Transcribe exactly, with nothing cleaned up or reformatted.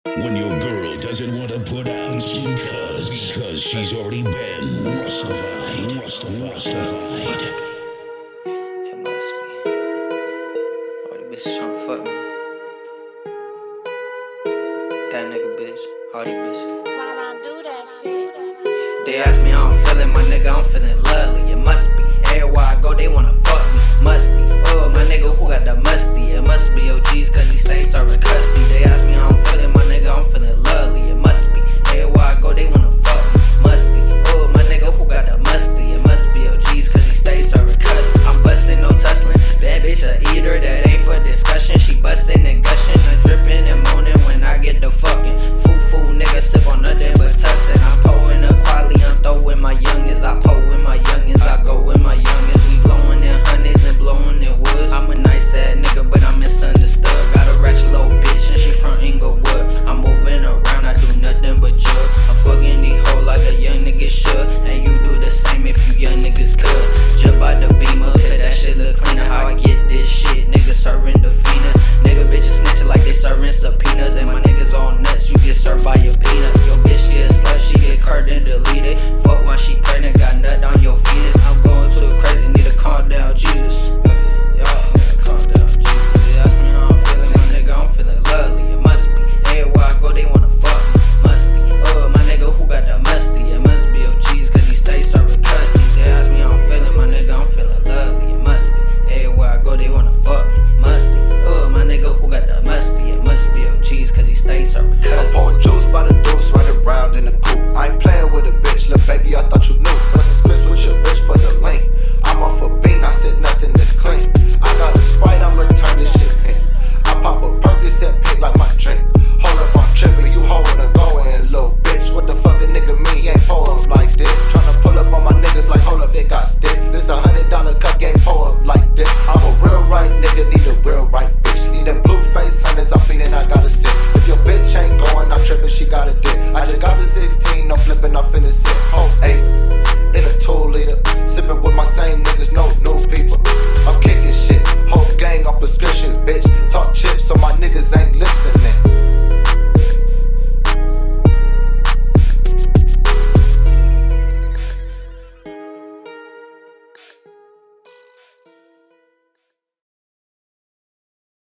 When your girl doesn't want to put out because, because she's already been Rustified, Rustified, Rustified. It must be. All these bitches tryna fuck me. That nigga bitch. All these bitches. Do that shit. They ask me how I'm feeling, my nigga, I'm feeling lovely. It must be. Everywhere I go, they wanna fuck me. Must be. Oh, my nigga, who got the musty? It must be O G's, cause he stay serving custody. They ask me how I'm feeling, my nigga, I'm feeling lovely. It must be. Everywhere I go, they wanna fuck me. Must be. Oh, my nigga, who got the musty? It must be O G's, cause he stay serving custody. I'm bustin', no tussling. Bad bitch a eater, that ain't for discussion. She bustin' and gushing, I drippin' and moaning when I get the fucking. Foo foo, nigga, sip on nothing but tussin'. I'm po'in' a quality, I'm throwin' my youngins. I po' with my youngins, I go with my youngins. We blowin' in hundreds and blowin' in woods. I'm a nice ass nigga, but I'm misunderstood. Got a rich little bitch and she from Inglewood. I'm moving around, I do nothing but jug. I'm fucking these hoes like a young nigga should. And you do the same if you young niggas could. Jump out the beamer, cause that shit look cleaner. How I get this shit, nigga serving the fiends. Nigga bitches snitching like they serving subpoenas. And my niggas all nuts, you get served by your peanut. Yo bitch, she a slut, she get curved and deleted. Fuck while she pregnant, got nut on your fetus. I'm going too crazy, need to calm down, Jesus. Y'all nigga, calm down, Jesus. They ask me how I'm feeling, my nigga, I'm feeling lovely. It must be. Everywhere I go, they wanna fuck me. Must be. Oh, my nigga, who got the musty? It must be O G's, cause he stay serving custody. They ask me how I'm feeling, my nigga, I'm feeling lovely. It must be. Everywhere I go, they wanna fuck me. Must be. Oh, my nigga, who got the musty? It must be O G's, cause he stay serving custody.